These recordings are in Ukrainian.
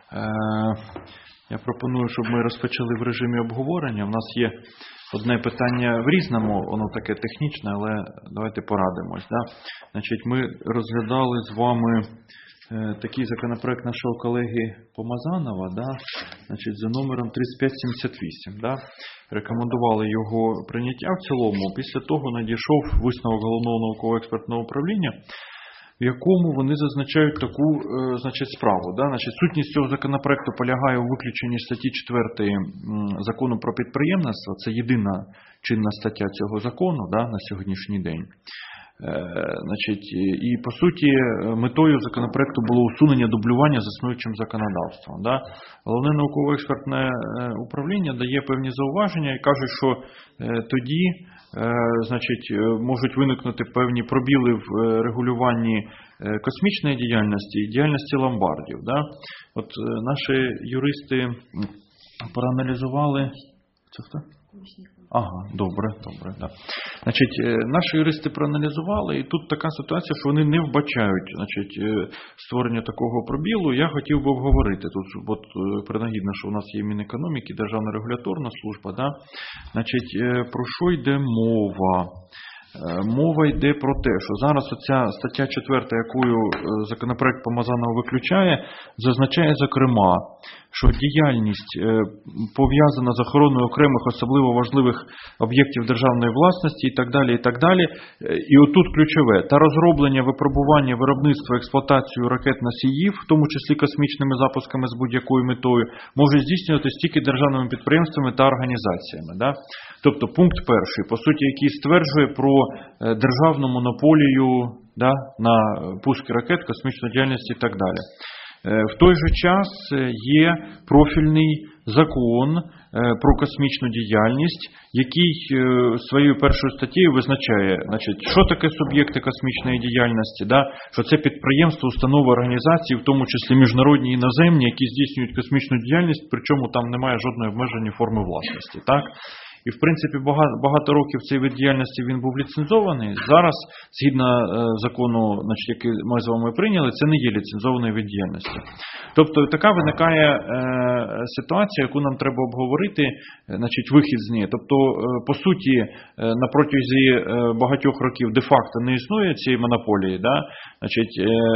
Я пропоную, щоб ми розпочали в режимі обговорення. У нас є одне питання в різному, воно таке технічне, але давайте порадимось. Да? Значить, ми розглядали з вами такий законопроект нашого колеги Помазанова, да? Значить, за номером 3578. Да? Рекомендували його прийняття в цілому. Після того надійшов висновок Головного науково-експертного управління, в якому вони зазначають таку справу. Да? Значить, сутність цього законопроекту полягає у виключенні статті 4 закону про підприємництво. Це єдина чинна стаття цього закону, да, на сьогоднішній день. Значить, і по суті метою законопроекту було усунення дублювання з існуючим законодавством. Да? Головне науково-експертне управління дає певні зауваження і каже, що тоді значить, можуть виникнути певні пробіли в регулюванні космічної діяльності і діяльності ломбардів. Да? От наші юристи проаналізували. Це хто? Ага, добре. Да. Значить, наші юристи проаналізували, і тут така ситуація, що вони не вбачають, значить, створення такого пробілу. Я хотів би обговорити. Тут от принагідно, що у нас є Мінекономіки, Державна регуляторна служба. Да? Значить, про що йде мова? Мова йде про те, що зараз оця стаття 4, якою законопроект Помазанова виключає, зазначає, зокрема, що діяльність пов'язана з охороною окремих особливо важливих об'єктів державної власності і так далі. І отут ключове. Та розроблення, випробування, виробництво, експлуатацію ракет-носіїв, в тому числі космічними запусками з будь-якою метою, може здійснюватися тільки державними підприємствами та організаціями. Да? Тобто пункт перший, по суті, який стверджує про державну монополію, да, на пуски ракет, космічну діяльність і так далі. В той же час є профільний закон про космічну діяльність, який своєю першою статтею визначає, значить, що таке суб'єкти космічної діяльності, да? Що це підприємства, установи, організації, в тому числі міжнародні і іноземні, які здійснюють космічну діяльність, причому там немає жодної обмеження форми власності. Так? І, в принципі, багато років цей вид діяльності він був ліцензований. Зараз, згідно закону, значить, який ми з вами прийняли, це не є ліцензований вид діяльності. Тобто, така виникає ситуація, яку нам треба обговорити, значить, вихід з неї. Тобто, по суті, на протязі багатьох років де-факто не існує цієї монополії. Да? Значить,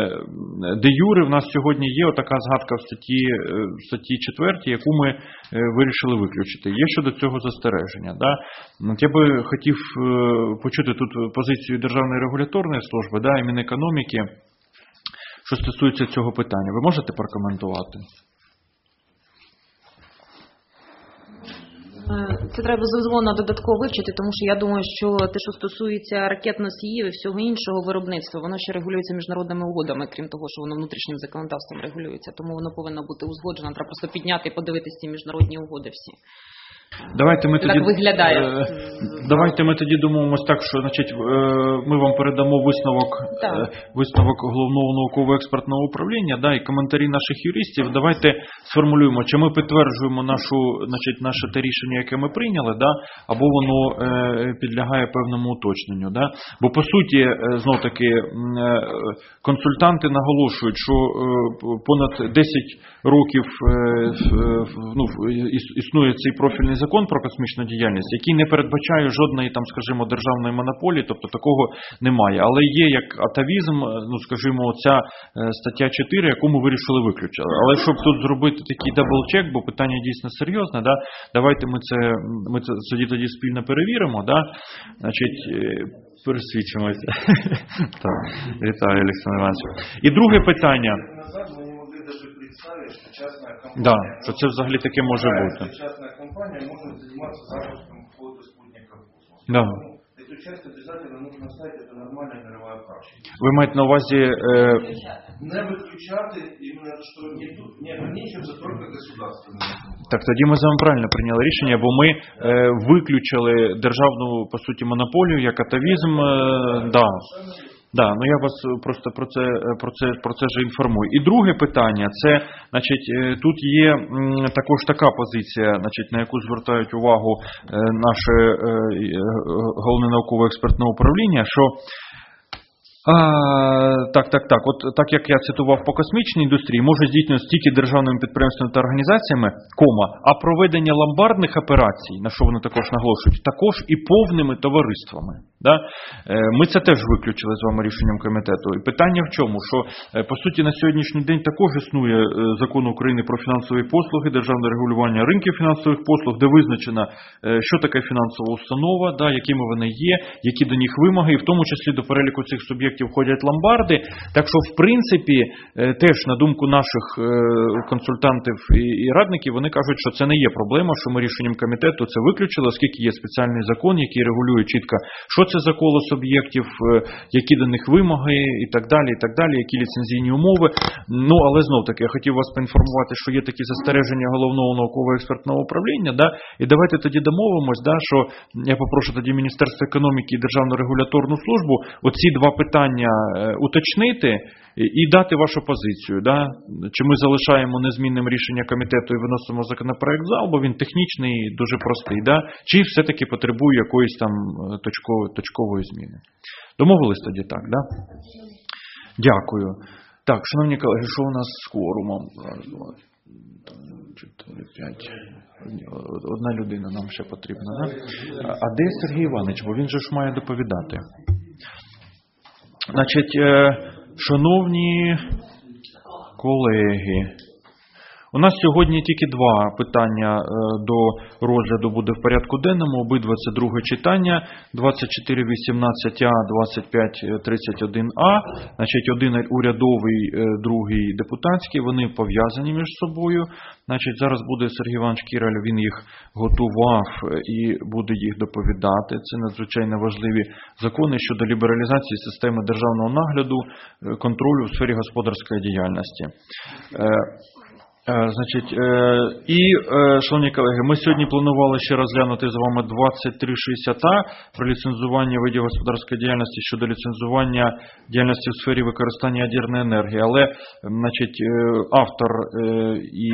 де-юре в нас сьогодні є отака згадка в статті 4, яку ми вирішили виключити. Є щодо цього застереження. Да? Я би хотів почути тут позицію Державної регуляторної служби, да, і Мінекономіки, що стосується цього питання. Ви можете прокоментувати? Це треба дозволено додатково вивчити, тому що я думаю, що те, що стосується ракет-носіїв і всього іншого виробництва, воно ще регулюється міжнародними угодами, крім того, що воно внутрішнім законодавством регулюється. Тому воно повинно бути узгоджено. Треба просто підняти і подивитися ці міжнародні угоди всі. Давайте ми тоді, так виглядає. Давайте ми тоді домовимося так, що, значить, ми вам передамо висновок Головного науково-експертного управління, да, і коментарі наших юристів. Давайте сформулюємо, чи ми підтверджуємо наше те рішення, яке ми прийняли, да, або воно підлягає певному уточненню. Да. Бо, по суті, знов-таки, консультанти наголошують, що понад 10 років існує цей профільний закон про космічну діяльність, який не передбачає жодної, там, скажімо, державної монополії, тобто такого немає. Але є як атавізм, скажімо, ця стаття 4, яку ми вирішили виключити. Але щоб тут зробити такий дабл-чек, бо питання дійсно серйозне, да, давайте ми це тоді спільно перевіримо, да, значить, пересвідчимося. Так, вітаю, Олександр Іванович. І друге питання. Да, що це взагалі таке може бути. Частная компания может заниматься запуском какого-то спутника в космос. Да. Эту часть обязательно нужно ставить, это нормальная мировая практика. Ви маєте на увазі... Не виключати, іменно, що не ограничиваться только государственными. Так, тоді ми з вами правильно прийняли рішення, бо ми виключили державну, по суті, монополію, як атавізм, да. Да, ну я вас просто про це ж інформую. І друге питання, це, значить, тут є також така позиція, значить, на яку звертають увагу наше Головне науково-експертне управління, що Так. От так як я цитував по космічній індустрії, може здійснюватися тільки державними підприємствами та організаціями, а проведення ломбардних операцій, на що вони також наголошують, також і повними товариствами. Да? Ми це теж виключили з вами рішенням комітету. І питання в чому? Що, по суті, на сьогоднішній день також існує Закон України про фінансові послуги, державне регулювання ринків фінансових послуг, де визначено, що таке фінансова установа, да, якими вони є, які до них вимоги, і в тому числі до переліку цих суб'єктів входять ломбарди. Так що, в принципі, теж на думку наших консультантів і радників, вони кажуть, що це не є проблема, що ми рішенням комітету це виключили, оскільки є спеціальний закон, який регулює чітко, що це за коло суб'єктів, які до них вимоги і так далі, які ліцензійні умови. Ну, але знов-таки, я хотів вас поінформувати, що є такі застереження Головного науково-експертного управління, да, і давайте тоді домовимось, да, що я попрошу тоді Міністерство економіки і Державну регуляторну службу оці два питання уточнити і дати вашу позицію. Да? Чи ми залишаємо незмінним рішення комітету і виносимо законопроект в зал, бо він технічний, дуже простий, да? Чи все-таки потребує якоїсь там точкової зміни. Домовились тоді так, да? Дякую. Так, шановні колеги, що у нас з кворумом? Раз, два, 4, 5. Одна людина нам ще потрібна, да? А де Сергій Іванович? Бо він же ж має доповідати. Значить, шановні колеги, у нас сьогодні тільки два питання до розгляду буде в порядку денному, обидва це друге читання, 2418А, 2531А, значить один урядовий, другий депутатський, вони пов'язані між собою. Значить, зараз буде Сергій Іванович Кіраль, він їх готував і буде їх доповідати. Це надзвичайно важливі закони щодо лібералізації системи державного нагляду, контролю в сфері господарської діяльності. Значить, шановні колеги, ми сьогодні планували ще розглянути з вами 2360А про ліцензування видів господарської діяльності щодо ліцензування діяльності в сфері використання ядерної енергії, але, значить, автор і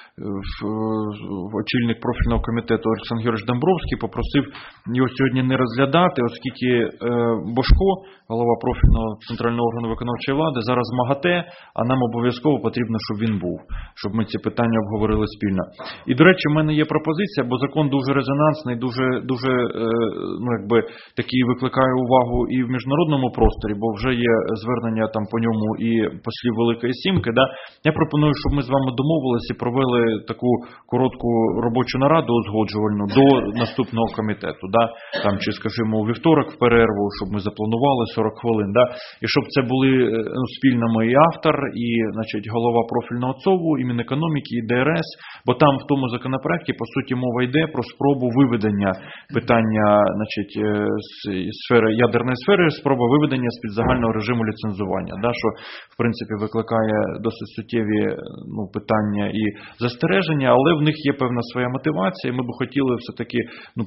очільник профільного комітету Олександр Георгійович Домбровський попросив його сьогодні не розглядати, оскільки Божко, голова профільного центрального органу виконавчої влади, зараз МАГАТЕ, а нам обов'язково потрібно, щоб він був, щоб ми ці питання обговорили спільно. І, до речі, в мене є пропозиція, бо закон дуже резонансний, дуже такий викликає увагу і в міжнародному просторі, бо вже є звернення там по ньому і послів Великої Сімки. Да? Я пропоную, щоб ми з вами домовилися і провели таку коротку робочу нараду узгоджувальну до наступного комітету. Да? Там, чи, скажімо, у вівторок в перерву, щоб ми запланували 40 хвилин. Да? І щоб це були спільно і автор, і, значить, голова профільного ЦОВу, і Мінекономіки, і ДРС, бо там в тому законопроекті, по суті, мова йде про спробу виведення питання, значить, з ядерної сфери, спроба виведення з-під загального режиму ліцензування, да, що, в принципі, викликає досить суттєві питання і застереження, але в них є певна своя мотивація, і ми б хотіли все-таки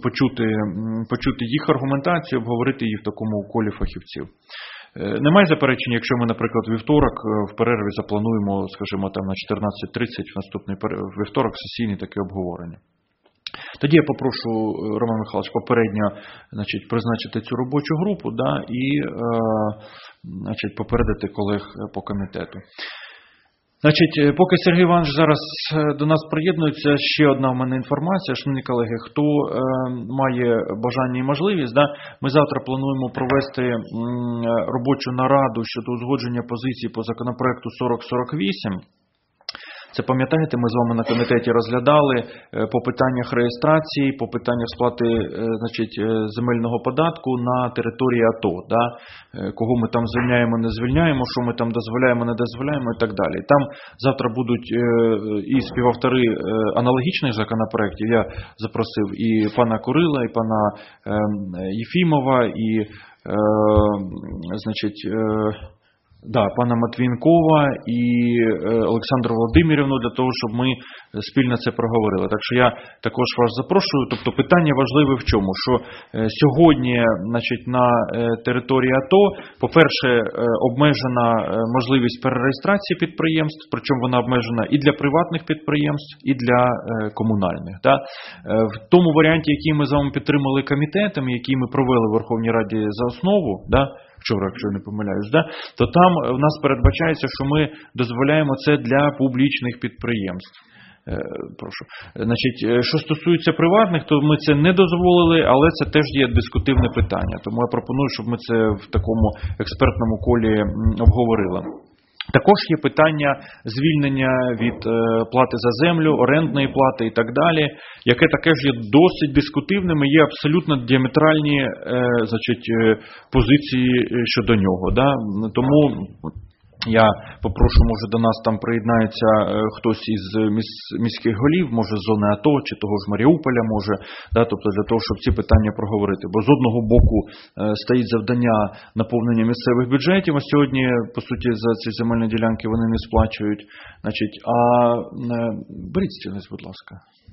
почути їх аргументацію, обговорити її в такому колі фахівців. Немає заперечень, якщо ми, наприклад, вівторок в перерві заплануємо, скажімо, там на 14:30 в наступний вівторок сесійне таке обговорення. Тоді я попрошу, Роман Михайлович, попередньо, значить, призначити цю робочу групу, да, і, значить, попередити колег по комітету. Значить, поки Сергій Іванович зараз до нас приєднується, ще одна в мене інформація. Шановні колеги, хто має бажання і можливість, да, ми завтра плануємо провести робочу нараду щодо узгодження позицій по законопроекту 4048. Це, пам'ятаєте, ми з вами на комітеті розглядали по питаннях реєстрації, по питаннях сплати, значить, земельного податку на території АТО, да? Кого ми там звільняємо, не звільняємо, що ми там дозволяємо, не дозволяємо і так далі. Там завтра будуть і співавтори аналогічних законопроєктів. Я запросив і пана Курила, і пана Єфімова, і, значить, пана Матвієнкова і Олександру Володимирівну для того, щоб ми спільно це проговорили. Так що я також вас запрошую. Тобто питання важливе в чому? Що сьогодні, значить, на території АТО, по-перше, обмежена можливість перереєстрації підприємств, причому вона обмежена і для приватних підприємств, і для комунальних. Да? В тому варіанті, який ми з вами підтримали комітетом, який ми провели в Верховній Раді за основу, да? вчора, якщо я не помиляюсь, да, то там в нас передбачається, що ми дозволяємо це для публічних підприємств. Прошу. Значить, що стосується приватних, то ми це не дозволили, але це теж є дискутивне питання. Тому я пропоную, щоб ми це в такому експертному колі обговорили. Також є питання звільнення від плати за землю, орендної плати і так далі, яке також є досить дискутивним і є абсолютно діаметральні позиції щодо нього. Да? Тому я попрошу, може до нас там приєднається хтось із міських голів, може з зони АТО чи того ж Маріуполя, може, да, тобто для того, щоб ці питання проговорити. Бо з одного боку стоїть завдання наповнення місцевих бюджетів, а сьогодні, по суті, за ці земельні ділянки вони не сплачують. Значить, беріть стільниць, будь ласка.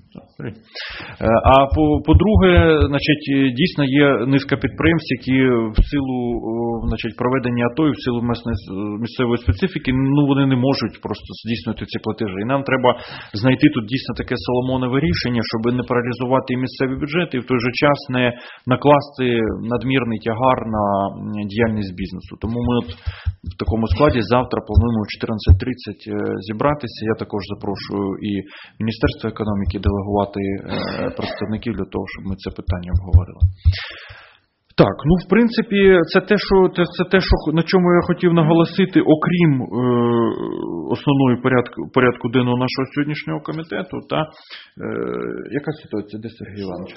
А по-друге, значить, дійсно є низка підприємств, які в силу, значить, проведення АТО і в силу місцевої специфіки, вони не можуть просто здійснити ці платежі. І нам треба знайти тут дійсно таке соломонове рішення, щоб не паралізувати і місцеві бюджети, і в той же час не накласти надмірний тягар на діяльність бізнесу. Тому ми от в такому складі завтра плануємо о 14:30 зібратися. Я також запрошую і Міністерство економіки делегувати представників для того, щоб ми це питання обговорили. Так, в принципі, це те, що на чому я хотів наголосити, окрім основної порядку денного нашого сьогоднішнього комітету. Яка ситуація? Де Сергій Іванович?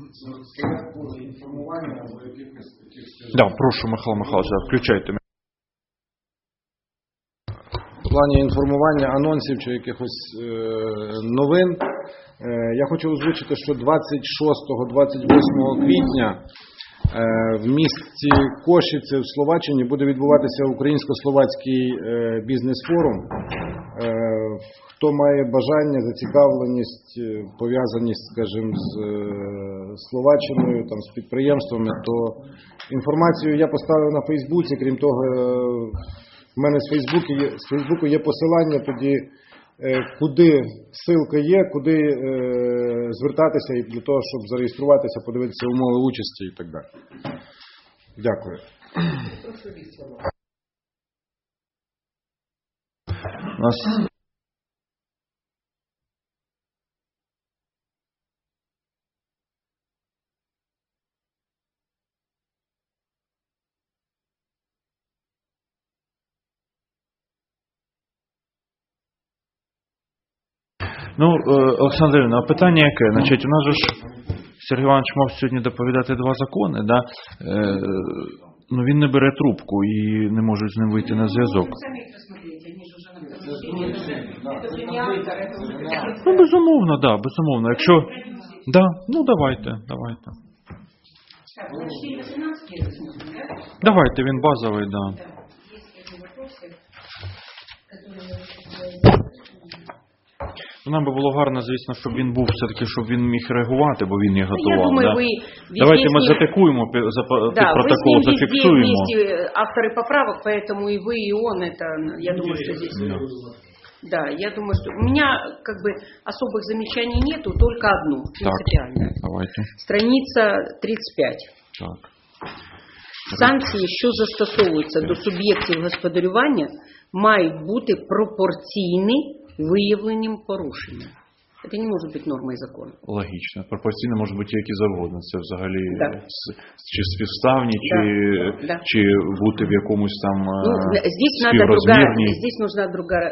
Да, прошу, Михайло Михайлович, включайте. В плані інформування, анонсів чи якихось новин, я хочу озвучити, що 26-28 квітня в місті Кошице в Словаччині буде відбуватися українсько-словацький бізнес-форум. Хто має бажання, зацікавленість, пов'язаність, скажімо, з Словаччиною, там, з підприємствами, то інформацію я поставив на Фейсбуці. Крім того, в мене з Фейсбуку є посилання тоді, куди ссылка є, куди звертатися і для того, щоб зареєструватися, подивитися умови участі і так далі. Дякую. Олександрівна, питання яке? Значить, у нас же ж Сергій Іванович мав сьогодні доповідати 2 закони, да? Він не бере трубку і не може з ним вийти на зв'язок. Безумовно, да, безумовно. Якщо... Да, давайте. Давайте, він базовий, да. Нам би було гарно, звісно, щоб він був все-таки, щоб він міг реагувати, бо він їх готував. Я думаю, да? Давайте ми затикуємо, під протокол зафіксуємо. Вы с ним вместе авторы поправок, поэтому и вы, и он, это, я думаю, что здесь... Да, я думаю, что у меня как бы особых замечаний нету, только одно, принципиальное. Так, давайте. Страница 35. Так. Санкції, що застосовуються до суб'єктів господарювання, мають бути пропорційні виявленням порушення. Це не може бути нормою закону. Логічно. Пропорційно може бути які завгодно. Це взагалі чи співставні, чи бути в якомусь там співрозмірні. Здесь нужна другая...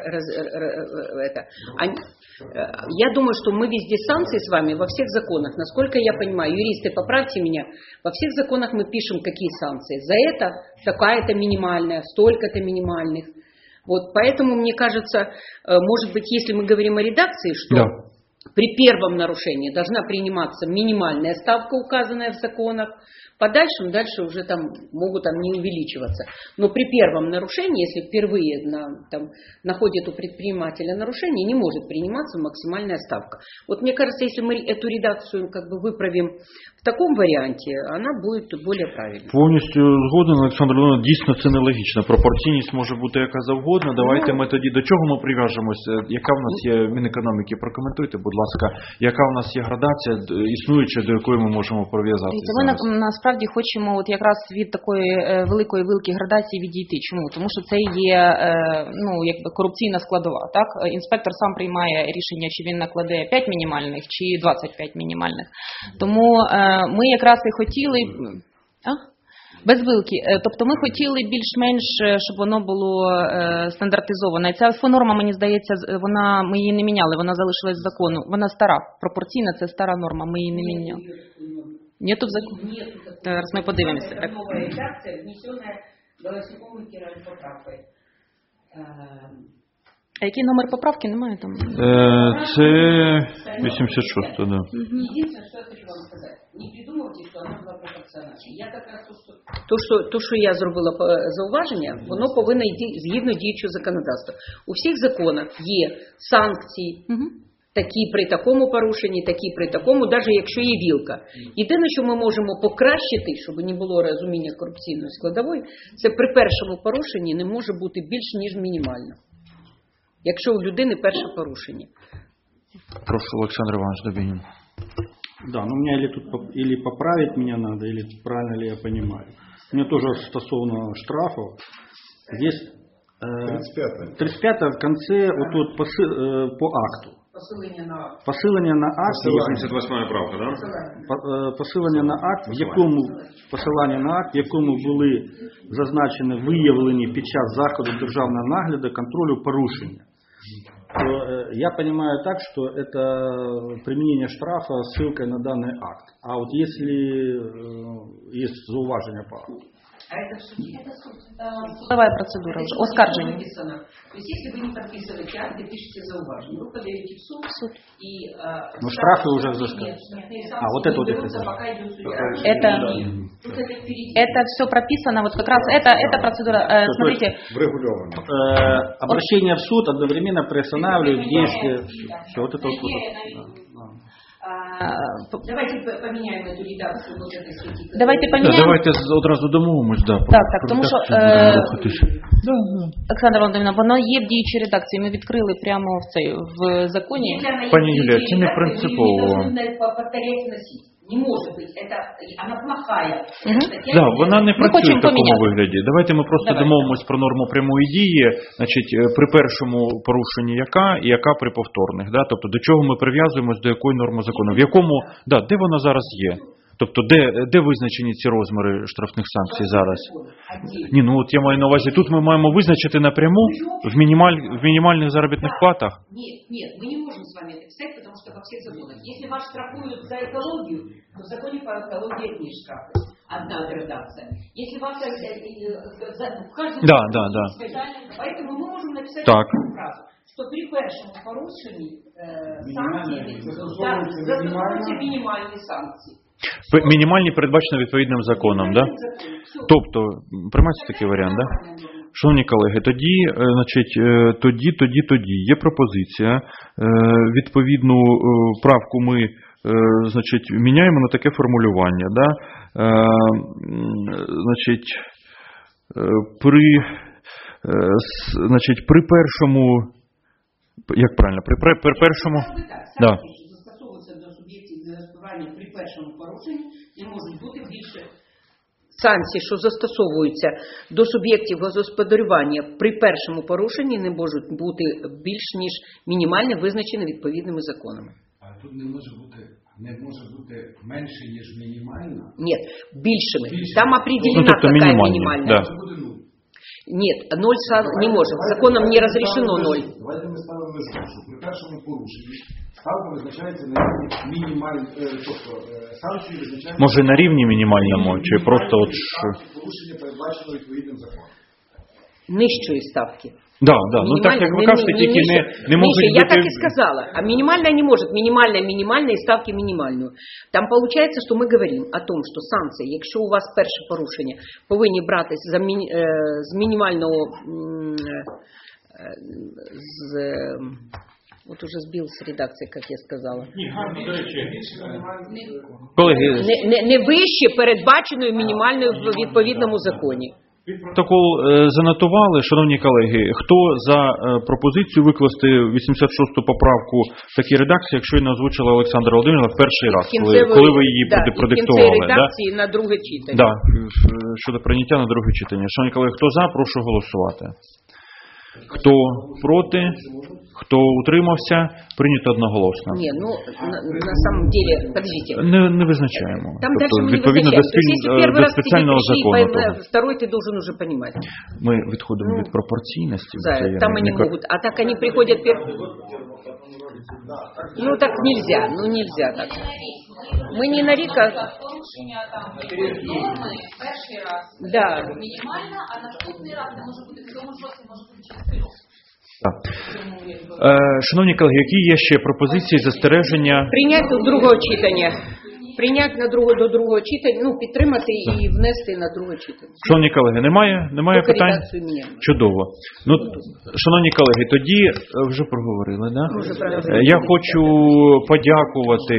Я думаю, что мы везде санкции с вами во всех законах. Насколько я понимаю, юристы, поправьте меня, во всех законах мы пишем, какие санкции. За это такая-то минимальная, столько-то минимальных. Вот, поэтому, мне кажется, может быть, если мы говорим о редакции, что при первом нарушении должна приниматься минимальная ставка, указанная в законах, дальше уже там могут не увеличиваться. Но при первом нарушении, если впервые находят у предпринимателя нарушение, не может приниматься максимальная ставка. Вот мне кажется, если мы эту редакцию выправим в таком варианте, она будет более правильной. Повністю згоден, Олександр Леонідович, дійсно це нелогічно. Пропорційність може бути яка завгодно. Давайте ми тоді до чого ми прив'яжемося? Яка в нас є Мінекономіки? Прокоментуйте, будь ласка. ласка, яка в нас є градація існуюча, до якої ми можемо прив'язатися? Дивіться, ми насправді хочемо от якраз від такої великої вилки градації відійти. Чому? Тому що це є якби корупційна складова. Так? Інспектор сам приймає рішення, чи він накладе 5 мінімальних, чи 25 мінімальних. Тому ми якраз і хотіли... Без вилки. Тобто ми хотіли більш-менш, щоб воно було стандартизоване. Ця норма, мені здається, ми її не міняли, вона залишилась в закону. Вона стара, пропорційна, це стара норма, ми її не міняли. Нету в законі? Зараз ми подивимося. Нова редакція, внесена Голосовым и Кирой поправкой. А який номер поправки? Немає там? Це 86, так. Да. Единственное, что я хочу вам сказать. Не придумывайте, что она была пропорциональна. Я как раз то, що я зробила зауваження, воно повинно йти згідно діючого законодавства. У всіх законах є санкції, такі при такому порушенні, такі при такому, навіть якщо є вілка. Єдине, що ми можемо покращити, щоб не було розуміння корупційної складової, це при першому порушенні не може бути більш, ніж мінімально. Якщо у людини перше порушення. Прошу, Олександр Іванович Дубінін. Да, но у меня или поправить меня надо, или правильно ли я понимаю. У меня тоже стосовно штрафов. Здесь 35 в конце вот тут по акту. Посилення на акт. 88 правка, да? Посилення на акт, в якому були зазначені виявлені під час заходу державного нагляду контролю порушення. Я понимаю так, что это применение штрафа ссылкой на данный акт. А вот если есть зауважение по акту. А это суд. Давай процедура уже. Оскаржение. То есть, если вы не подписываете акт, вы пишете зауважение, вы подаете в суд. И, но штрафы уже взысканы. Вот это вот пока идет судья. Это все прописано, вот как раз эта процедура, смотрите. Обращение в суд одновременно приостанавливает действие. Все, вот это вот. Давайте поменяем эту редакцию вот этой статьи. Давайте одразу домовимось. Так, тому що Олександра Володимирівна, воно є в діючій редакції. Ми відкрили прямо в законі. Пані Юлія, це не принципово. Не може бути, вона плохая. Да, вона не працює в такому вигляді. Давайте ми просто домовимось про норму прямої дії, значить, при першому порушенні яка при повторних. Да? Тобто до чого ми прив'язуємось, до якої норми закону. В якому, де вона зараз є? Тобто де визначені ці розміри штрафних санкцій зараз? Ні, ну от я маю на увазі, тут ми маємо визначити напряму в мінімальних заробітних платах. Нет, мы не можем с вами это писать, потому что во всех законах. Если вас штрафуют за экологию, то в законе по экологии одни штрафы. Одна градация. Если вас в каждом поэтому мы можем написать фразу, что при першому порушенні санкції застосовуються мінімальні санкції. Мінімальні передбачені відповідним законом, да? Тобто, приймається такий варіант, да? Шановні колеги, тоді є пропозиція, відповідну правку ми, міняємо на таке формулювання, да? При першому, як правильно, при першому, да. При першому порушенні не можуть бути більше санкцій, що застосовуються до суб'єктів господарювання при першому порушенні не можуть бути більш ніж мінімально визначені відповідними законами. А тут не може бути менше ніж мінімально? Ні, більшими. Там определена какая мінімальна. Да. Нет, 0 не может. Законом не разрешено 0. Давайте ми ставимо межу, що при першому порушенні ставка визначається на рівні мінімальної, тобто санкції визначаються... Може на рівні мінімальному, чи просто от... Порушення передбачено відповідним законом. Нижчої ставки. Да. Ну так, як ви кажете, тільки не можуть бути... Я так и сказала. А минимальная не может. Минимальная и ставки минимальную. Там получается, что мы говорим о том, что санкції, якщо у вас перше порушення, повинні братись з мінімального... Вот уже сбился редакция, как я сказала. Колеги, не вище передбаченої мінімальної в відповідному законі. Протокол занотували, шановні колеги. Хто за пропозицію викласти 86-ту поправку в такій редакції, якщо її не озвучила Олександра Володимирівна в перший раз, коли ви її продиктували? В кінці редакції на друге читання. Да, щодо прийняття на друге читання. Шановні колеги, хто за, прошу голосувати. Хто проти, хто утримався, прийнято одноголосно. Ні, ну, на самом деле, подождите. Не визначаємо. Там тобто, дальше мы не відповідно визначаем. до спеціального закону. Второй ты должен уже понимать. Ми відходимо від пропорційності. Да, там они могут. А так они приходят... Ну так нельзя, так. Мы не на РИК, порушення там перший раз да. мінімально, а наступний раз не може бути в цьому ж році, може бути через 3 роки. Так. Шановні колеги, які є ще пропозиції, застереження? Прийняти до другого читання. Прийняти до другого читання, ну, підтримати і внести на друге читання. Шановні колеги, немає питань? Чудово. Ну, шановні колеги, тоді вже проговорили, да? Я хочу подякувати.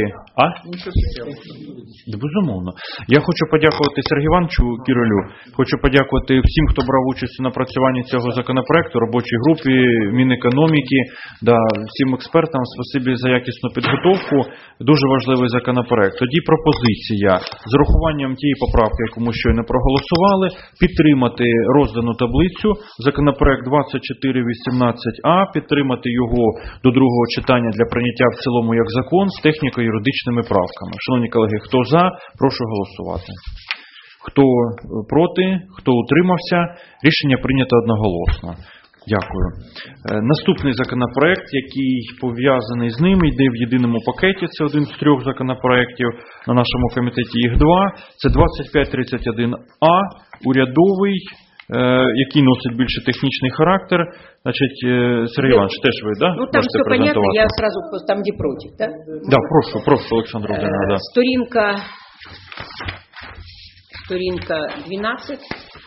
Безумовно. Я хочу подякувати Сергію Івановичу Кіролю, хочу подякувати всім, хто брав участь у напрацюванні цього законопроекту, робочій групі, Мінекономіки, всім експертам, спасибі за якісну підготовку. Дуже важливий законопроект. Тоді пропозиція з урахуванням тієї поправки, яку ми щойно проголосували, підтримати роздану таблицю, законопроект 2418А, підтримати його до другого читання для прийняття в цілому як закон з техніко-юридичними правками. Шановні колеги, хто за, прошу голосувати. Хто проти, хто утримався, рішення прийнято одноголосно. Дякую. Наступний законопроект, який пов'язаний з ним, йде в єдиному пакеті, це один з 3 законопроектів, на нашому комітеті їх 2, це 2531А, урядовий, який носить більше технічний характер. Значить, Сергій Іванович, теж ви, да? Ну, там все понятно, я сразу, там где против, да? Да, прошу, Олександр Володимирович, да. Сторінка 12.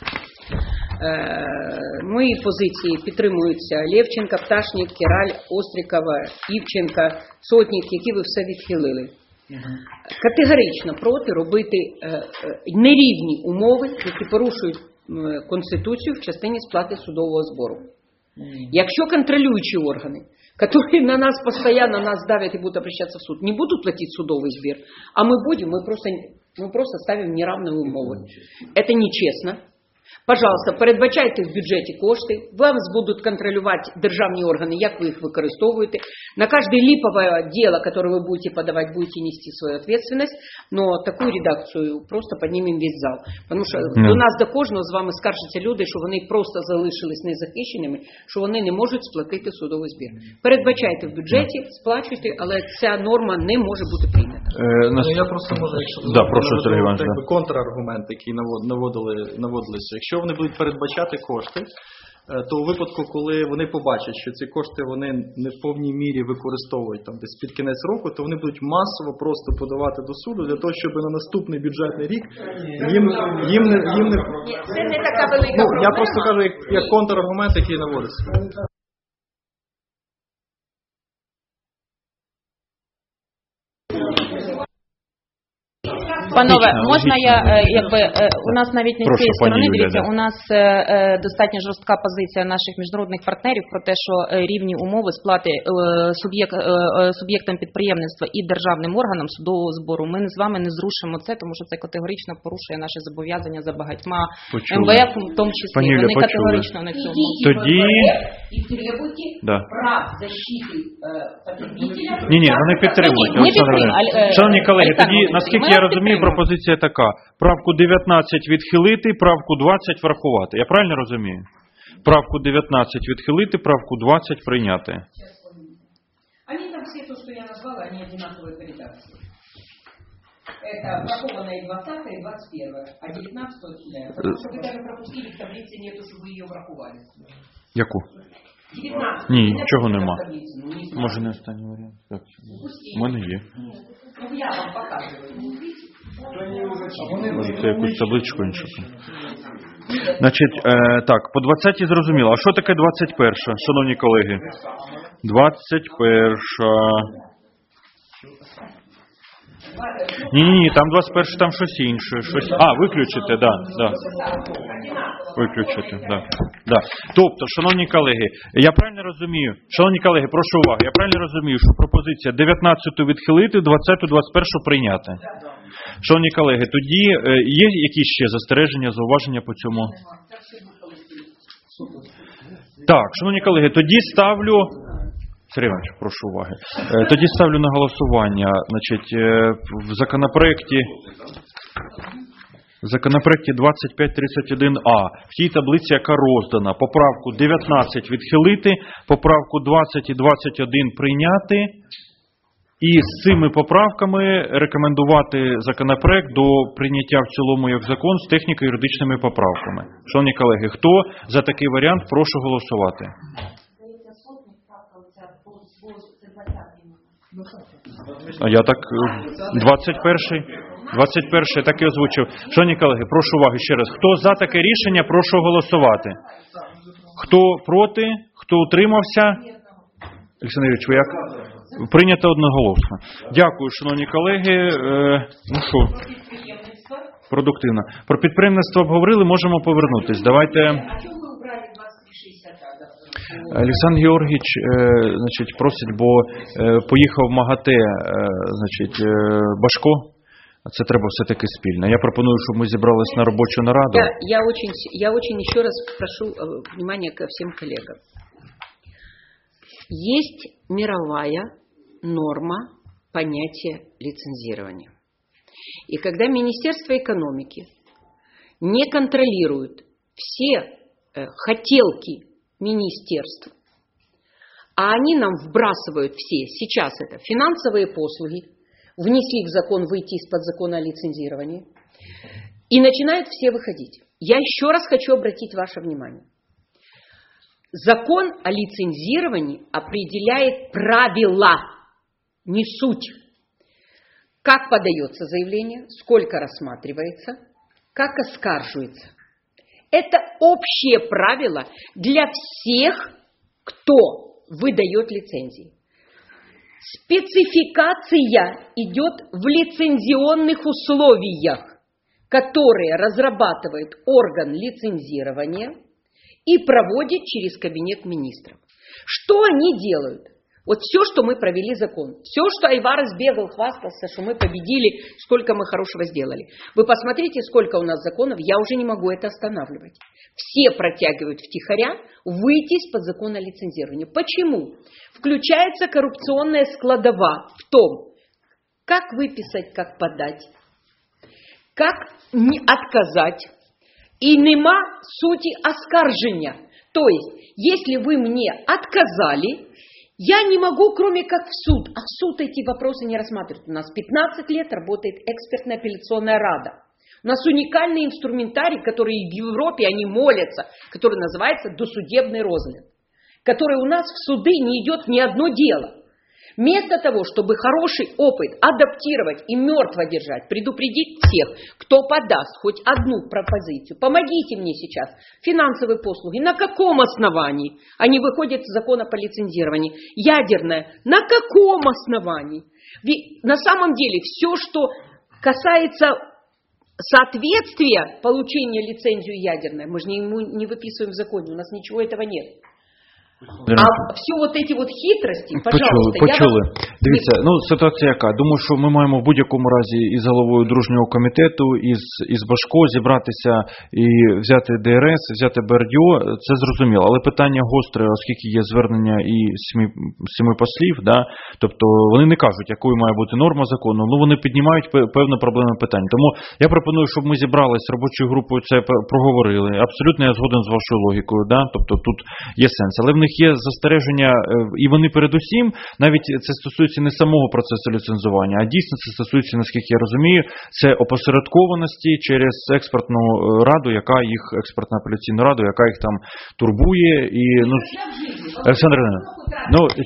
Мої позиції підтримуються Левченка, Пташник, Кіраль, Острікова, Івченка, Сотник, які ви все відхилили. Категорично проти робити нерівні умови, які порушують Конституцію в частині сплати судового збору. Якщо контролюючі органи, которые на нас постоянно давят и будут обращаться в суд, не будут платить судовый сбор, а мы будем, мы просто ставим неравные умови. Это нечестно. Пожалуйста, передбачайте в бюджеті кошти, вас будуть контролювати державні органи, як ви їх використовуєте. На каждое липовое дело, которое вы будете подавать, будете нести свою ответственность, но таку редакцію просто піднімемо весь зал. Тому що до нас, до кожного з вами скаржаться люди, що вони просто залишились незахищеними, що вони не можуть сплатити судовий збір. Передбачайте в бюджеті, сплачуйте, але ця норма не може бути прийнята. Я просто можу, якщо прошу, Сергій Іванович, контраргумент, який наводилися. Якщо вони будуть передбачати кошти, то у випадку, коли вони побачать, що ці кошти вони не в повній мірі використовують там десь під кінець року, то вони будуть масово просто подавати до суду для того, щоб на наступний бюджетний рік їм не... Це не така велика проблема. Я просто кажу, як контраргумент, який наводиться. Панове, можна я, у нас навіть не з цієї сторони, дивіться, у нас достатньо жорстка позиція наших міжнародних партнерів про те, що рівні умови сплати суб'єктам підприємництва і державним органам судового збору. Ми з вами не зрушимо це, тому що це категорично порушує наші зобов'язання за багатьма МВФ, в тому числі. Вони категорично на цьому. Тоді... І требуйте прав защити потребителя. Ні, вони підтримують. Шановні колеги, тоді, наскільки я розумію, пропозиція така. Правку 19 відхилити, правку 20 врахувати. Я правильно розумію? Правку 19 відхилити, правку 20 прийняти. Они там все то, что я назвала, они одинаковые по редакции. Это врахованное 20 и 21, а 19 отсюда. Потому что вы даже пропустили, в таблице нету, чтобы вы ее враховали. Яку? 19. Ні, нічого нема. Може не останній варіант? У мене є. Ну, я вам показываю. Може це якусь табличку іншу. Значить, так, по 20 зрозуміло. А що таке 21, шановні колеги? 21. Ні, там 21, там щось інше. А, виключите, да. Виключити, да. Тобто, шановні колеги, я правильно розумію, шановні колеги, прошу уваги, я правильно розумію, що пропозиція 19-ту відхилити, 20-ту, 21-ту прийняти. Шановні колеги, тоді є якісь ще застереження, зауваження по цьому? Так, шановні колеги, тоді ставлю... Сергій Іванович, прошу уваги. Тоді ставлю на голосування, значить, в законопроекті 2531А, в тій таблиці, яка роздана, поправку 19 відхилити, поправку 20 і 21 прийняти, і з цими поправками рекомендувати законопроект до прийняття в цілому як закон з техніко-юридичними поправками. Шановні колеги, хто за такий варіант, прошу голосувати. А я так 21-й так і озвучив. Шановні колеги, прошу уваги ще раз. Хто за таке рішення, прошу голосувати. Хто проти, хто утримався? Олександр Юрійович, ви як? Прийнято одноголосно. Дякую, шановні колеги. Ну що, продуктивно. Про підприємництво обговорили, можемо повернутись. Давайте... Олександр Георгійович, значить, просить, бо поїхав в МАГАТЕ, значить, Башко, а це треба все-таки спільно. Я пропоную, щоб ми зібрались на робочу нараду. Я очень еще раз прошу внимания ко всем коллегам. Есть мировая норма понятия лицензирования. И когда Министерство экономики не контролирует все хотелки министерств, а они нам вбрасывают все, сейчас это финансовые послуги, внесли в закон выйти из-под закона о лицензировании, и начинают все выходить. Я еще раз хочу обратить ваше внимание. Закон о лицензировании определяет правила, не суть. Как подается заявление, сколько рассматривается, как оскарживается. Это общее правило для всех, кто выдает лицензии. Спецификация идет в лицензионных условиях, которые разрабатывает орган лицензирования и проводит через кабинет министров. Что они делают? Вот все, что мы провели закон, все, что Айварес бегал, хвастался, что мы победили, сколько мы хорошего сделали. Вы посмотрите, сколько у нас законов, я уже не могу это останавливать. Все протягивают втихаря выйти из-под закона лицензирования. Почему? Включается коррупционная складова в том, как выписать, как подать, как не отказать. И нема сути оскаржения. То есть, если вы мне отказали, я не могу, кроме как в суд. А в суд эти вопросы не рассматривают. У нас 15 лет работает экспертная апелляционная рада. У нас уникальный инструментарий, который в Европе, они молятся, который называется досудебный розгляд. Который у нас в суды не идет ни одно дело. Вместо того, чтобы хороший опыт адаптировать и мертво держать, предупредить всех, кто подаст хоть одну пропозицию, помогите мне сейчас, финансовые послуги, на каком основании они выходят из закона по лицензированию? Ядерное, на каком основании? Ведь на самом деле все, что касается соответствия получения лицензии ядерной, мы же не выписываем в законе, у нас ничего этого нет. А всі от ці от хитрості, пожалуйста, почули. Дивіться, ситуація яка? Думаю, що ми маємо в будь-якому разі із головою дружнього комітету, із Башко зібратися і взяти ДРС, взяти БРДО, це зрозуміло. Але питання гостре, оскільки є звернення і семи послів, да? Тобто вони не кажуть, якою має бути норма закону, вони піднімають певне проблемне питання. Тому я пропоную, щоб ми зібрались робочою групою, це проговорили. Абсолютно я згоден з вашою логікою, да? Тобто тут є сенс. Але в них є застереження, і вони передусім, навіть це стосується не самого процесу ліцензування, а дійсно це стосується, наскільки я розумію, це опосередкованості через експертну раду, експертну апеляційну раду, яка їх там турбує. І, Олександр Іванович,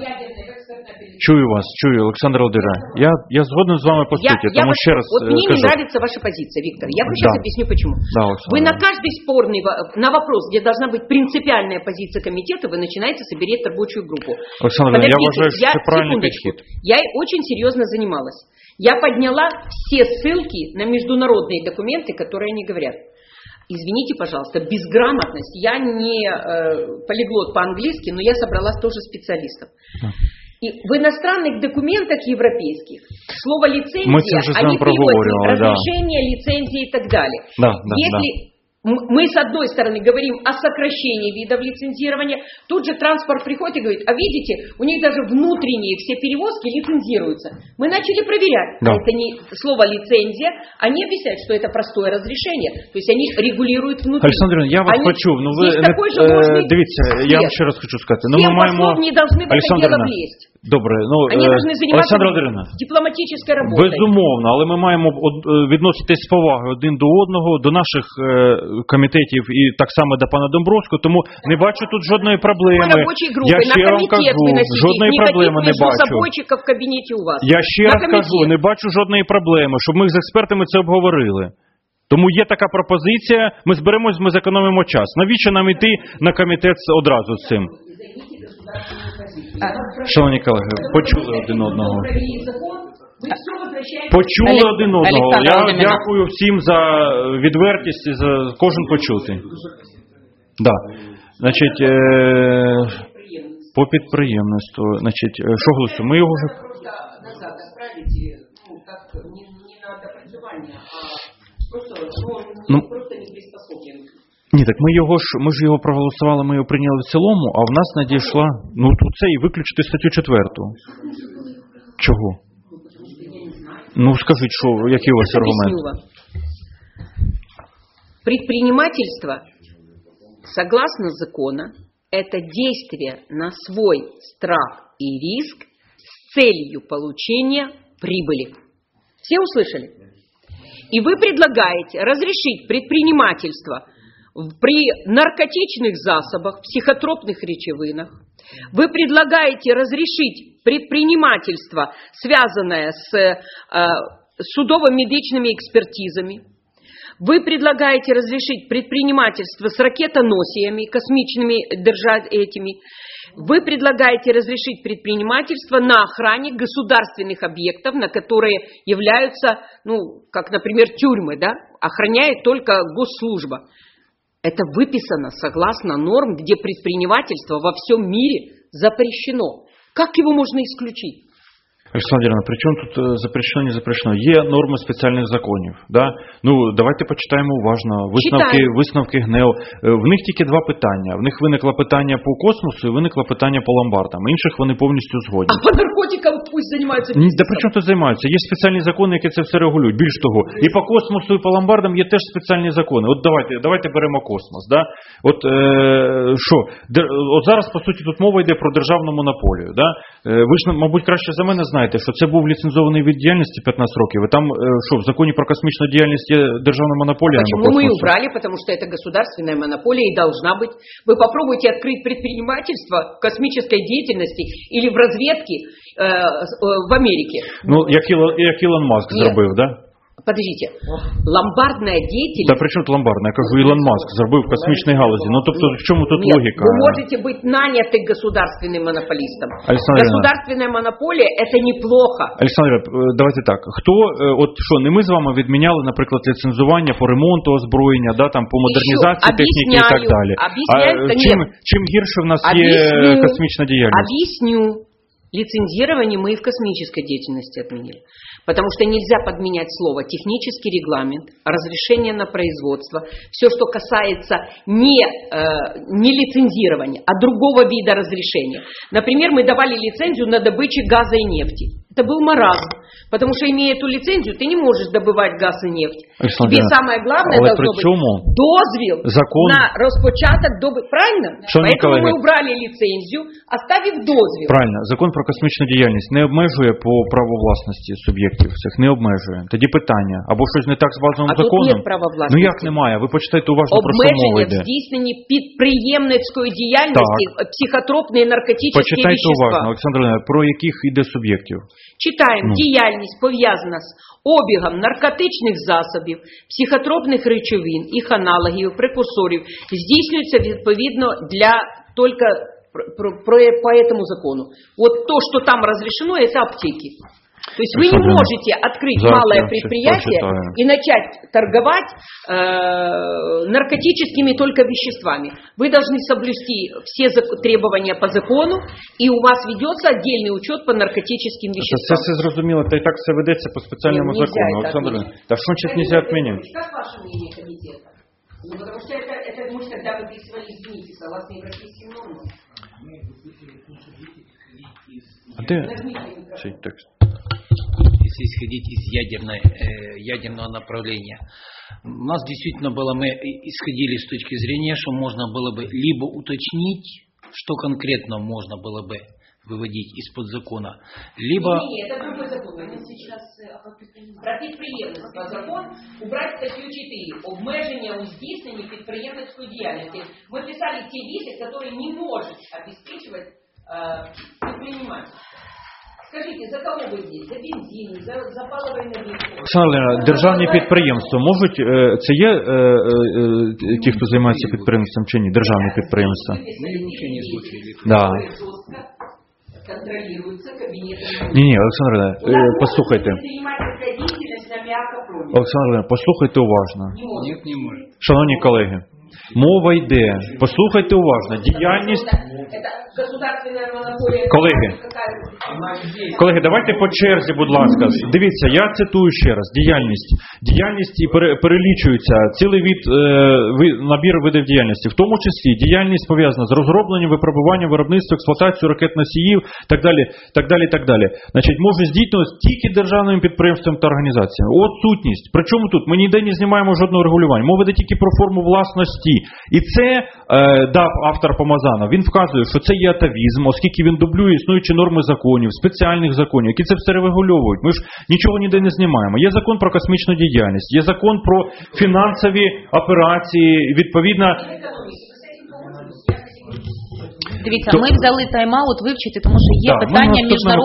чую вас, Олександр Володимирович. Я згоден з вами по суті, тому ще раз Вот мне скажу. не нравится ваша позиция, Виктор. Я вам сейчас объясню почему. Да, вы на каждый спорный, на вопрос, где должна быть принципиальная позиция комитета, вы начинаете собирать рабочую группу. Александр, я уважаю, что это правильный подход. Я очень серьезно занималась. Я подняла все ссылки на международные документы, которые они говорят. извините, пожалуйста, безграмотность. Я не полиглот по-английски, но я собралась тоже специалистов. И в иностранных документах европейских слово лицензия, они переводят разрешение, лицензии и так далее. Если мы с одной стороны говорим о сокращении видов лицензирования, тут же транспорт приходит и говорит, а видите, у них даже внутренние все перевозки лицензируются. Мы начали проверять, а это не слово лицензия, они объясняют, что это простое разрешение, то есть они регулируют внутренние. Олександр, я вас почув, ну ви дивіться, я вам ще раз хочу сказати, ну ми маємо не должны в это дело влезть. Добре, ну Они должны заниматься дипломатической работой. Безумовно, але ми маємо відноситись з повагою один до одного, до наших комітетів і так само до пана Домбровського, тому не бачу тут жодної проблеми. Я ще вам кажу, жодної проблеми не бачу. Я ще раз кажу, не бачу жодної проблеми, щоб ми з експертами це обговорили. Тому є така пропозиція, ми зберемось, ми зекономимо час. Навіщо нам йти на комітет одразу з цим? Шановні колеги, почули один одного. Почули один одного. Я дякую всім за відвертість і за кожен почутий. Да. Значить, по підприємництву, значить, що голосу? Ми його вже... Просто не приспособлен. Ні, так ми ж його проголосували, ми його прийняли в цілому, а в нас надійшла, ну тут це і виключити статтю 4. Чого? Ну скажіть, що, які у вас аргументи? Предпринимательство, согласно закону, это действие на свой страх и риск с целью получения прибыли. Все услышали? И вы предлагаете разрешить предпринимательство при наркотичных засобах, психотропных речевинах. Вы предлагаете разрешить предпринимательство, связанное с судово-медичными экспертизами. Вы предлагаете разрешить предпринимательство с ракетоносиями, космическими этими. Вы предлагаете разрешить предпринимательство на охране государственных объектов, на которые являются, ну, как, например, тюрьмы, да, охраняет только госслужба. Это выписано согласно норм, где предпринимательство во всем мире запрещено. Как его можно исключить? Олександр, при чому тут запрещено, не запрещено? Є норми спеціальних законів. Да? Ну, давайте почитаємо уважно. Висновки ГНЕУ. В них тільки два питання. В них виникло питання по космосу і виникло питання по ломбардам. Інших вони повністю згодні. А по наркотикам пусть займаються бізнесом. Да при чому тут займаються? Є спеціальні закони, які це все регулюють. Більш того, і по космосу, і по ломбардам є теж спеціальні закони. От давайте беремо космос. Да? От зараз, по суті, тут мова йде про державну монополію. Да? Ви ж, мабуть, краще за мене знаєте, що це був ліцензований від діяльності 15 років, і там, що, в законі про космічну діяльність є державна монополія. Почему мы ее убрали? Потому что это государственная монополия и должна быть. Вы попробуйте открыть предпринимательство в космической деятельности или в разведке в Америке. Ну, як Ілон Маск зробив, да? Подождите, ломбардная деятельность... Да при чому тут ломбардная? Я кажу, Ілон Маск зробив в космічній галузі. Ну, тобто, в чому тут логіка? Вы можете быть наняты государственным монополистом. Государственная монополия – это неплохо. Олександр, давайте так. Не ми з вами відміняли, наприклад, ліцензування по ремонту озброєння, да, там, по модернізації техніки і так далі. Чим гірше в нас є космічна діяльність? Объясню. Лицензирование мы и в космической деятельности отменили. Потому что нельзя подменять слово технический регламент, разрешение на производство, все, что касается не лицензирования, а другого вида разрешения. Например, мы давали лицензию на добычу газа и нефти. Это был маразм, потому что, имея эту лицензию, ты не можешь добывать газ и нефть. Тебе самое главное должно быть дозвіл на розпочаток добычи. Правильно? Поэтому мы убрали лицензию, оставив дозвіл. Правильно. Закон про космічну діяльність не обмежує по праву власності суб'єктів цих, не обмежує. Тоді питання, або щось не так з базовим законом? Тут нет права власності. Ну як немає? Ви почитайте уважно, про що мова йде. Обмеження в здійсненні підприємницької діяльності, психотропні і наркотичні вещества. Почитайте уважно, Олександр Леонідович, про яких йде суб'єктів. Читаємо, діяльність пов'язана з обігом наркотичних засобів, психотропних речовин, їх аналогів, прекурсорів, здійснюється відповідно только по этому закону. Вот то, что там разрешено, это аптеки. То есть вы не можете открыть малое предприятие и начать торговать наркотическими только веществами. Вы должны соблюсти все требования по закону, и у вас ведется отдельный учет по наркотическим веществам. Це зрозуміло, та і так все ведеться по спеціальному закону. Олександр, та що сейчас нельзя отменить? Как ваше мнение комитета? Ну, потому что это мы тогда выписывали, извините, согласно европейским нормам. А де цей текст? Если исходить из ядерного направления. У нас действительно было, мы исходили с точки зрения, что можно было бы либо уточнить, что конкретно можно было бы выводить из-под закона, либо... Нет, это другой закон. Мы сейчас про підприємництво закон, убрать статью 4, обмеження у здійсненні підприємницької діяльності. Мы писали те вещи, которые не может обеспечивать предприниматель. Скажите, за кого ви здесь? За бензин, за паливо енергетику? Олександр, державні підприємства можуть, це є ті, хто займається підприємством чи ні? Державні підприємства? Да. Контролируется кабинетом. Ні, Олександр, послухайте. Олександр, послухайте уважно. Нет, не может. Шановні колеги, мова йде. Послухайте уважно. Діяльність... Колеги, давайте по черзі, будь ласка. Дивіться, я цитую ще раз. Діяльність і перелічується цілий набір видів діяльності. В тому числі діяльність пов'язана з розробленням, випробуванням, виробництвом, експлуатацією ракет-носіїв, так далі. Значить, може здійснюватися тільки державними підприємствами та організаціями. От сутність. Причому тут? Ми ніде не знімаємо жодного регулювання. Мова йде тільки про форму власності. І це дав автор Помазанов. Він вказує, що це є атавізм, оскільки він дублює існуючі норми законів, спеціальних законів, які це все регульовують. Ми ж нічого ніде не знімаємо. Є закон про космічну діяльність, є закон про фінансові операції, відповідно... Дивіться, ми взяли тайм-аут вивчити, тому що є питання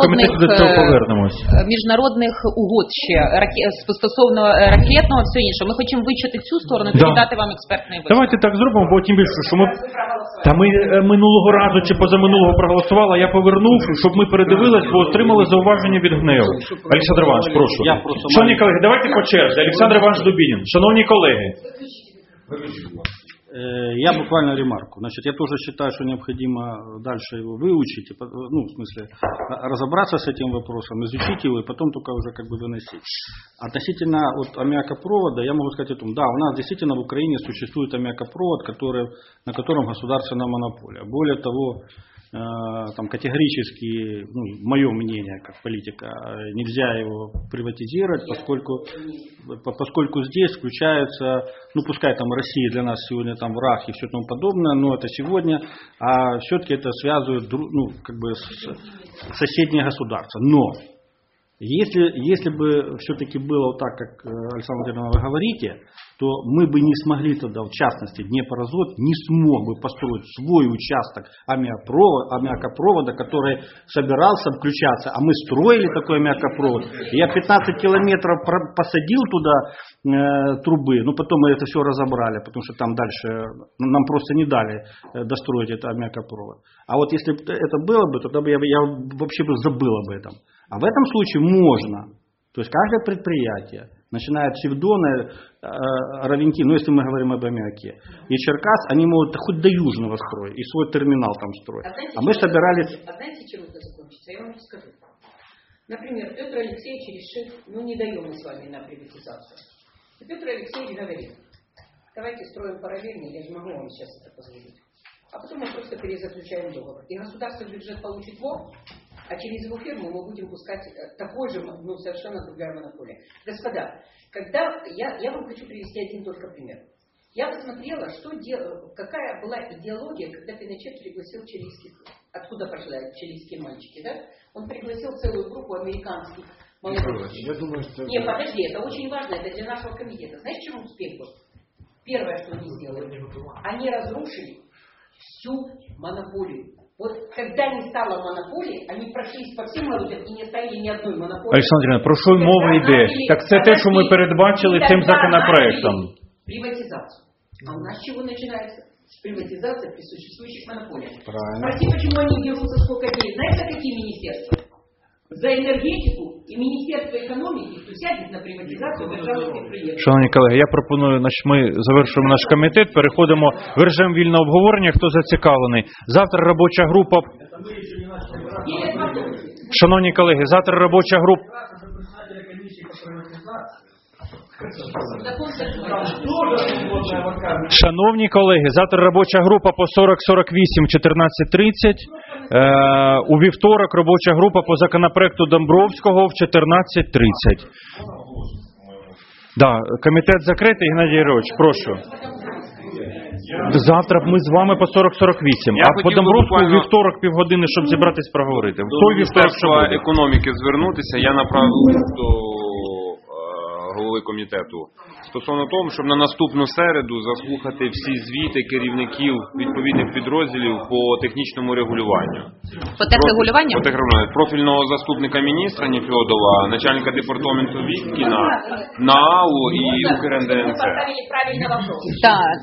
міжнародних угод ще стосовно ракетного і все інше. Ми хочемо вивчити цю сторону і дати вам експертний висновок. Давайте так зробимо, бо тим більше, що ми... Та ми минулого разу чи позаминулого проголосували, я повернув, щоб ми передивились, бо отримали зауваження від ГНЕУ. Олександр Іванович, прошу. Шановні колеги, давайте по черзі. Олександр Іванович Дубінін. Шановні колеги. Я буквально ремарку. Значит, я тоже считаю, что необходимо дальше его выучить, ну, в смысле, разобраться с этим вопросом, изучить его и потом только уже как бы выносить. Относительно вот аммиакопровода, я могу сказать о том, да, у нас действительно в Украине существует аммиакопровод, на котором государственная монополия. Более того, там категорически, ну, мое мнение как политика, нельзя его приватизировать, поскольку здесь включаются, ну пускай там Россия для нас сегодня там враг и все тому подобное, но это сегодня, а все-таки это связывает, ну, как бы с соседние государства. Но если бы все-таки было вот так, как Александр Владимирович, вы говорите, то мы бы не смогли тогда, в частности, Днепроазот не смог бы построить свой участок аммиакопровода, который собирался включаться, а мы строили такой аммиакопровод. Я 15 километров посадил туда трубы, но потом мы это все разобрали, потому что там дальше нам просто не дали достроить этот аммиакопровод. А вот если бы это было бы, тогда бы я вообще бы забыл об этом. А в этом случае можно. То есть каждое предприятие, начиная от Севдона, Равенки, ну если мы говорим об аммиаке, и Черкас, они могут хоть до Южного строить, и свой терминал там строить. А мы собирались... А знаете, чем это закончится? Я вам расскажу. Например, Петр Алексеевич решил, ну не даем мы с вами на приватизацию. И Петр Алексеевич говорит, давайте строим параллельно, я не могу вам сейчас это позволить. А потом мы просто перезаключаем договор. И государственный бюджет получит а через его фирму мы будем пускать такой же, ну, совершенно другая монополия. Господа, когда я вам хочу привести один только пример. Я посмотрела, какая была идеология, когда Пиночет пригласил чилийских, откуда пошли чилийские мальчики, да? Он пригласил целую группу американских молодых. Нет, подожди, это очень важно, это для нашего комитета. Знаешь, в чем успех был? Первое, что они сделали, они разрушили всю монополию. Вот когда не стало монополії, вони прошлись по всім галузям і не оставили ні одної монополії. Олександрівна, про що мова йде? Так це те, що ми передбачили цим законопроектом. Приватизацию. А у нас чего начинается? С приватизации при существующих монополиях. Правильно. Спроси, почему они дерутся сколько дней. Знаете, какие министерства? за энергетику и Министерство экономики, кто сядет на приватизацию державных предприятий. Шановні колеги, я пропоную, значить, ми завершуємо наш комітет, переходимо в режим вільного обговорення, хто зацікавлений. Завтра робоча група... Шановні колеги, завтра робоча група... Шановні колеги, завтра робоча група по 4048 14:30. У вівторок робоча група по законопроекту Домбровського в 14:30. Да, комітет закритий, Геннадій Григорович, прошу. Завтра ми з вами по 4048, а по Домбровському у вівторок півгодини, щоб зібратись проговорити. В той вівторок, що буде. Економіки звернутися, я направив до голови комітету стосовно того, щоб на наступну середу заслухати всі звіти керівників відповідних підрозділів по технічному регулюванню. По техрегулюванню? По техрегулюванню. Профільного заступника міністра Нефьодова, начальника департаменту Віткіна, НААУ і УКРНДНЦ. Так.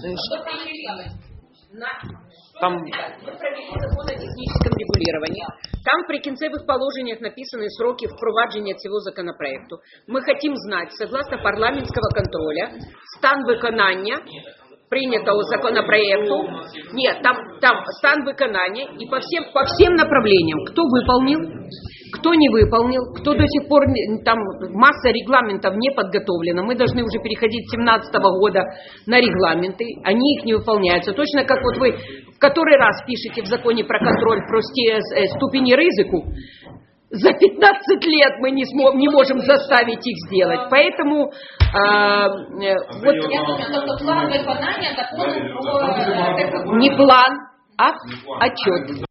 Там... Мы провели закон о техническом регулировании. Там в прикінцевих положениях написаны сроки впровадження цього законопроекту. Мы хотим знать, согласно парламентского контроля, стан виконання принятого законопроекту. Нет, там стан виконания и по всем направлениям. Кто выполнил, кто не выполнил, кто до сих пор, там масса регламентов не подготовлена. Мы должны уже переходить с 2017 года на регламенты. Они их не выполняются. Точно как вот вы в который раз пишете в законе про контроль про ступени ризику. За 15 лет мы не можем заставить их сделать. Поэтому вот план виконання закону про не план, а отчет.